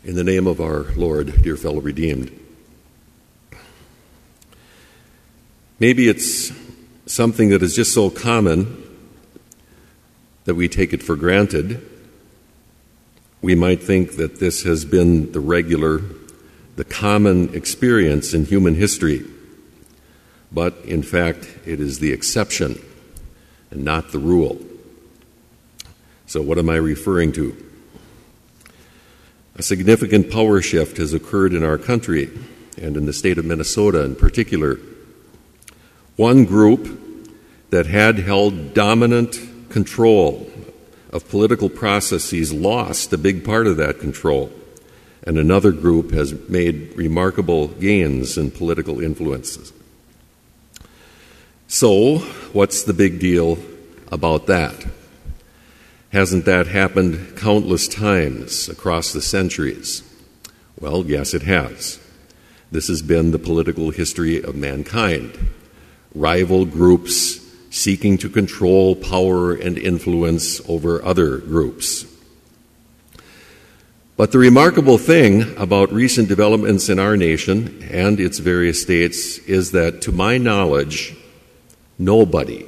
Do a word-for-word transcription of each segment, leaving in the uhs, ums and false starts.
In the name of our Lord, dear fellow redeemed. Maybe it's something that is just so common that we take it for granted. We might think that this has been the regular, the common experience in human history. But in fact, it is the exception and not the rule. So what am I referring to? A significant power shift has occurred in our country and in the state of Minnesota in particular. One group that had held dominant control of political processes lost a big part of that control, and another group has made remarkable gains in political influences. So, what's the big deal about that? Hasn't that happened countless times across the centuries? Well, yes, it has. This has been the political history of mankind. Rival groups seeking to control power and influence over other groups. But the remarkable thing about recent developments in our nation and its various states is that, to my knowledge, nobody,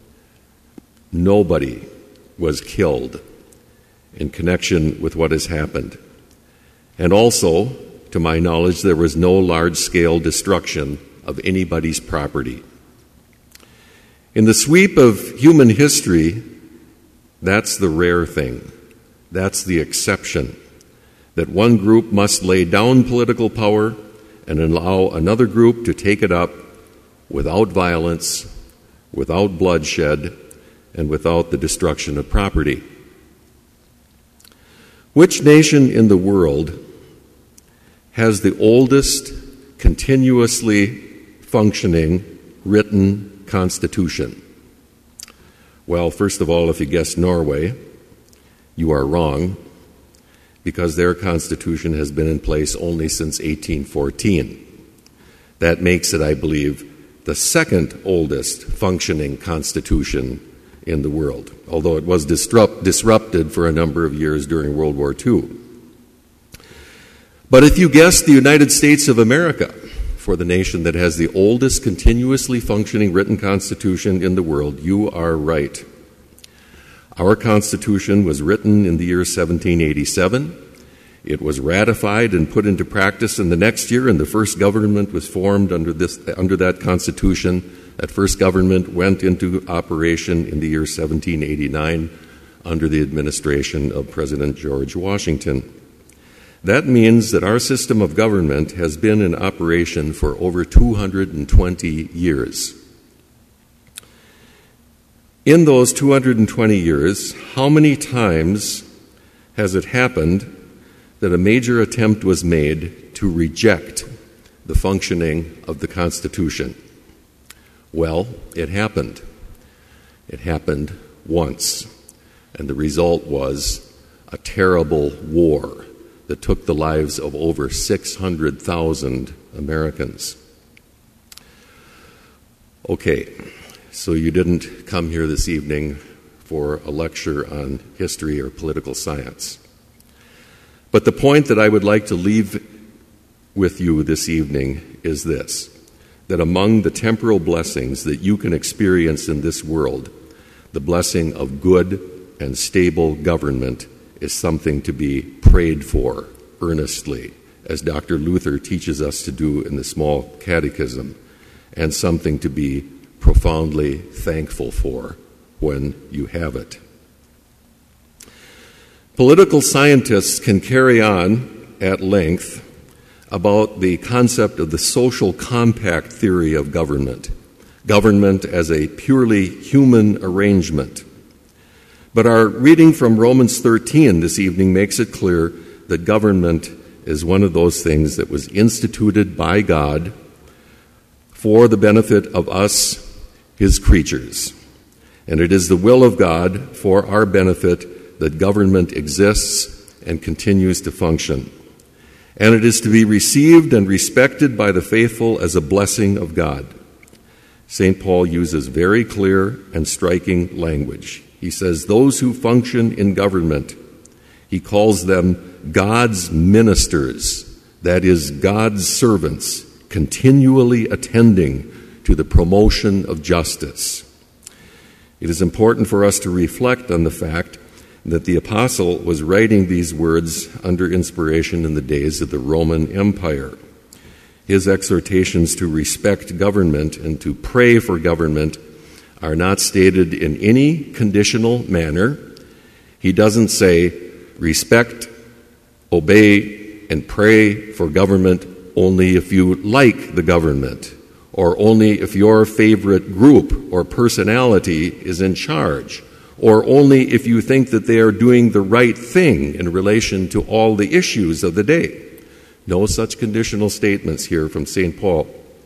nobody was killed in connection with what has happened. And also, to my knowledge, there was no large-scale destruction of anybody's property. In the sweep of human history, that's the rare thing. That's the exception, that one group must lay down political power and allow another group to take it up without violence, without bloodshed, and without the destruction of property. Which nation in the world has the oldest continuously functioning written constitution? Well, first of all, if you guessed Norway, you are wrong, because their constitution has been in place only since eighteen fourteen. That makes it, I believe, the second oldest functioning constitution in the world, although it was disrupt, disrupted for a number of years during World War Two. But if you guessed the United States of America for the nation that has the oldest continuously functioning written constitution in the world, you are right. Our Constitution was written in the year seventeen eighty-seven. It was ratified and put into practice in the next year, and the first government was formed under this under that Constitution. That first government went into operation in the year seventeen eighty-nine under the administration of President George Washington. That means that our system of government has been in operation for over two hundred twenty years. In those two hundred twenty years, how many times has it happened that a major attempt was made to reject the functioning of the Constitution? Well, it happened. It happened once, and the result was a terrible war that took the lives of over six hundred thousand Americans. Okay, so you didn't come here this evening for a lecture on history or political science. But the point that I would like to leave with you this evening is this: that among the temporal blessings that you can experience in this world, the blessing of good and stable government is something to be prayed for earnestly, as Doctor Luther teaches us to do in the Small Catechism, and something to be profoundly thankful for when you have it. Political scientists can carry on at length about the concept of the social compact theory of government, government as a purely human arrangement. But our reading from Romans thirteen this evening makes it clear that government is one of those things that was instituted by God for the benefit of us, His creatures. And it is the will of God for our benefit that government exists and continues to function. And it is to be received and respected by the faithful as a blessing of God. Saint Paul uses very clear and striking language. He says, "Those who function in government He calls them God's ministers, that is, God's servants, continually attending to the promotion of justice. It is important for us to reflect on the fact that the apostle was writing these words under inspiration in the days of the Roman Empire. His exhortations to respect government and to pray for government are not stated in any conditional manner. He doesn't say, respect, obey, and pray for government only if you like the government, or only if your favorite group or personality is in charge, or only if you think that they are doing the right thing in relation to all the issues of the day. No such conditional statements here from Saint Paul.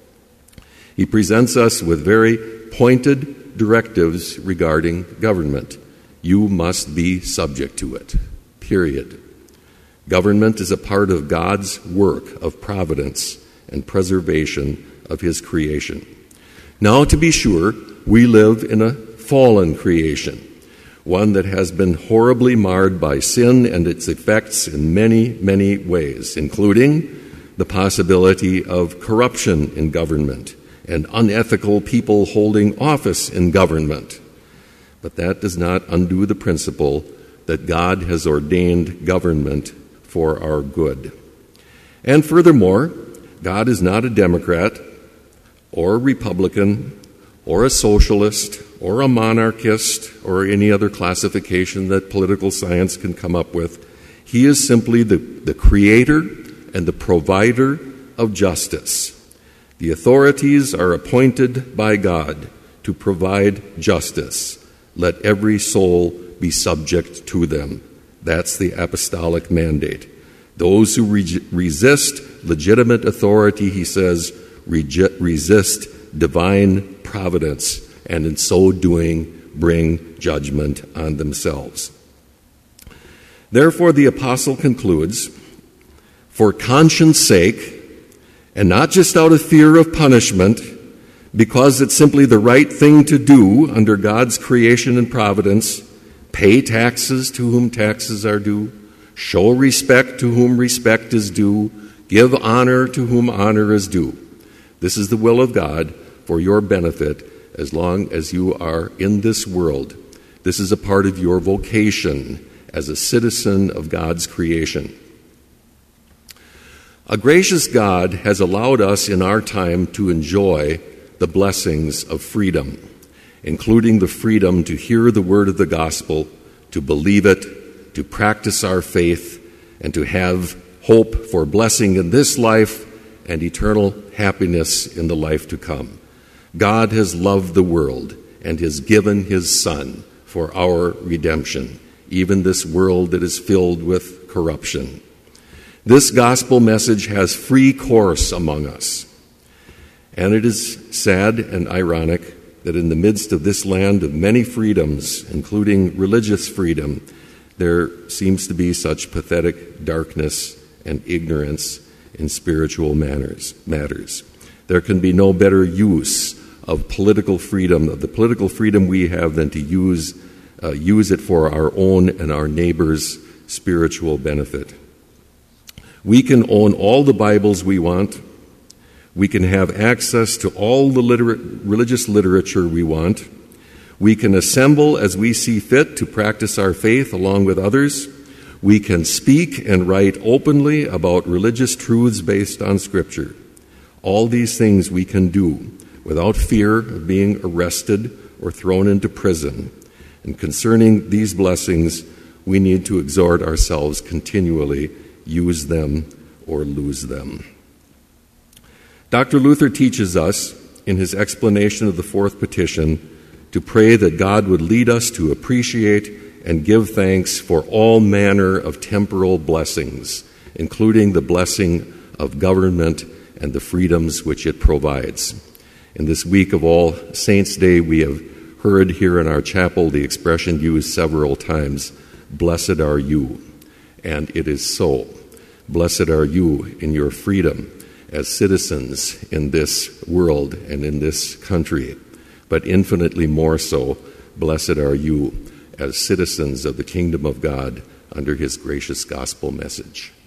He presents us with very pointed directives regarding government. You must be subject to it, period. Government is a part of God's work of providence and preservation of His creation. Now, to be sure, we live in a fallen creation, one that has been horribly marred by sin and its effects in many, many ways, including the possibility of corruption in government and unethical people holding office in government. But that does not undo the principle that God has ordained government for our good. And furthermore, God is not a Democrat or a Republican or a socialist or a monarchist or any other classification that political science can come up with. He is simply the, the creator and the provider of justice. The authorities are appointed by God to provide justice. Let every soul be subject to them. That's the apostolic mandate. Those who re- resist legitimate authority, he says, rege- resist divine providence, and in so doing bring judgment on themselves. Therefore, the apostle concludes, for conscience sake, and not just out of fear of punishment, because it's simply the right thing to do under God's creation and providence, pay taxes to whom taxes are due, show respect to whom respect is due, give honor to whom honor is due. This is the will of God for your benefit as long as you are in this world. This is a part of your vocation as a citizen of God's creation. A gracious God has allowed us in our time to enjoy the blessings of freedom, including the freedom to hear the word of the gospel, to believe it, to practice our faith, and to have hope for blessing in this life and eternal happiness in the life to come. God has loved the world and has given His Son for our redemption, even this world that is filled with corruption. This gospel message has free course among us. And it is sad and ironic that in the midst of this land of many freedoms, including religious freedom, there seems to be such pathetic darkness and ignorance in spiritual manners, matters. There can be no better use of political freedom, of the political freedom we have, than to use, uh, use it for our own and our neighbors' spiritual benefit. We can own all the Bibles we want. We can have access to all the liter- religious literature we want. We can assemble as we see fit to practice our faith along with others. We can speak and write openly about religious truths based on Scripture. All these things we can do without fear of being arrested or thrown into prison. And concerning these blessings, we need to exhort ourselves continually, use them or lose them. Doctor Luther teaches us in his explanation of the fourth petition to pray that God would lead us to appreciate and give thanks for all manner of temporal blessings, including the blessing of government and the freedoms which it provides. In this week of All Saints' Day, we have heard here in our chapel the expression used several times, "Blessed are you." And it is so. Blessed are you in your freedom as citizens in this world and in this country. But infinitely more so, blessed are you as citizens of the kingdom of God under his gracious gospel message.